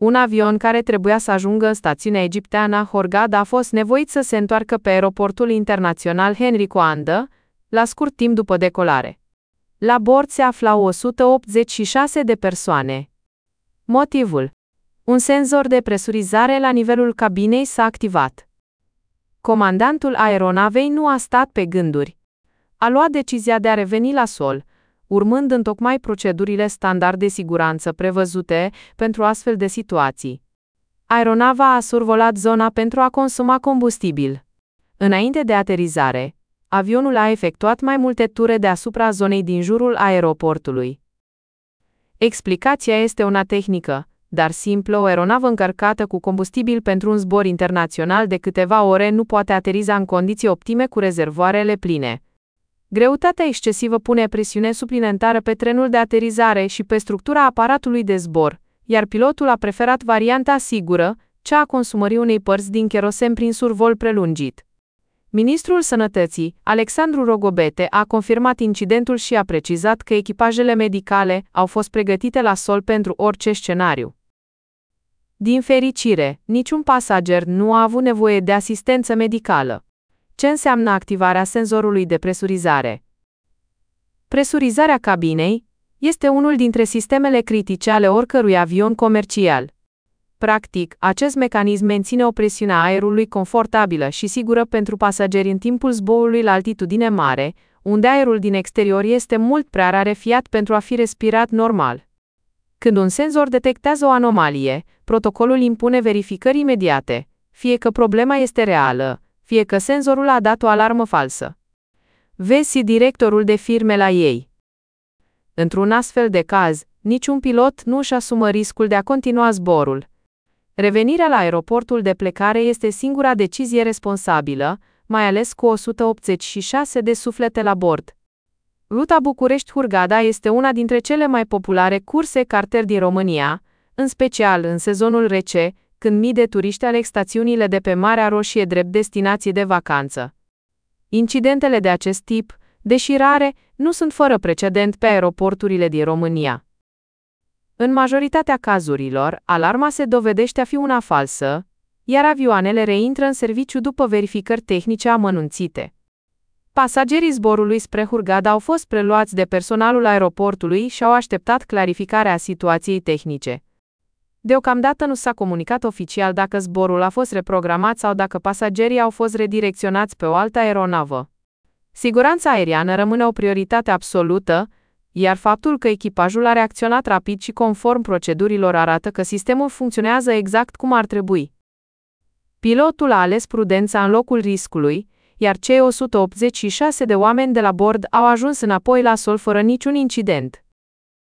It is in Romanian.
Un avion care trebuia să ajungă în stațiunea egipteană Hurghada a fost nevoit să se întoarcă pe aeroportul internațional Henry Coandă, la scurt timp după decolare. La bord se aflau 186 de persoane. Motivul: un senzor de presurizare la nivelul cabinei s-a activat. Comandantul aeronavei nu a stat pe gânduri. A luat decizia de a reveni la sol, urmând întocmai procedurile standard de siguranță prevăzute pentru astfel de situații. Aeronava a survolat zona pentru a consuma combustibil. Înainte de aterizare, avionul a efectuat mai multe ture deasupra zonei din jurul aeroportului. Explicația este una tehnică, dar simplă: o aeronavă încărcată cu combustibil pentru un zbor internațional de câteva ore nu poate ateriza în condiții optime cu rezervoarele pline. Greutatea excesivă pune presiune suplimentară pe trenul de aterizare și pe structura aparatului de zbor, iar pilotul a preferat varianta sigură, cea a consumării unei părți din cherosen prin survol prelungit. Ministrul Sănătății, Alexandru Rogobete, a confirmat incidentul și a precizat că echipajele medicale au fost pregătite la sol pentru orice scenariu. Din fericire, niciun pasager nu a avut nevoie de asistență medicală. Ce înseamnă activarea senzorului de presurizare? Presurizarea cabinei este unul dintre sistemele critice ale oricărui avion comercial. Practic, acest mecanism menține o presiune a aerului confortabilă și sigură pentru pasageri în timpul zborului la altitudine mare, unde aerul din exterior este mult prea rarefiat pentru a fi respirat normal. Când un senzor detectează o anomalie, protocolul impune verificări imediate, fie că problema este reală, fie că senzorul a dat o alarmă falsă. Vezi directorul de firme la ei. Într-un astfel de caz, niciun pilot nu își asumă riscul de a continua zborul. Revenirea la aeroportul de plecare este singura decizie responsabilă, mai ales cu 186 de suflete la bord. Ruta București-Hurghada este una dintre cele mai populare curse charter din România, în special în sezonul rece, când mii de turiști aleg stațiunile de pe Marea Roșie drept destinație de vacanță. Incidentele de acest tip, deși rare, nu sunt fără precedent pe aeroporturile din România. În majoritatea cazurilor, alarma se dovedește a fi una falsă, iar avioanele reintră în serviciu după verificări tehnice amănunțite. Pasagerii zborului spre Hurghada au fost preluați de personalul aeroportului și au așteptat clarificarea situației tehnice. Deocamdată nu s-a comunicat oficial dacă zborul a fost reprogramat sau dacă pasagerii au fost redirecționați pe o altă aeronavă. Siguranța aeriană rămâne o prioritate absolută, iar faptul că echipajul a reacționat rapid și conform procedurilor arată că sistemul funcționează exact cum ar trebui. Pilotul a ales prudența în locul riscului, iar cei 186 de oameni de la bord au ajuns înapoi la sol fără niciun incident.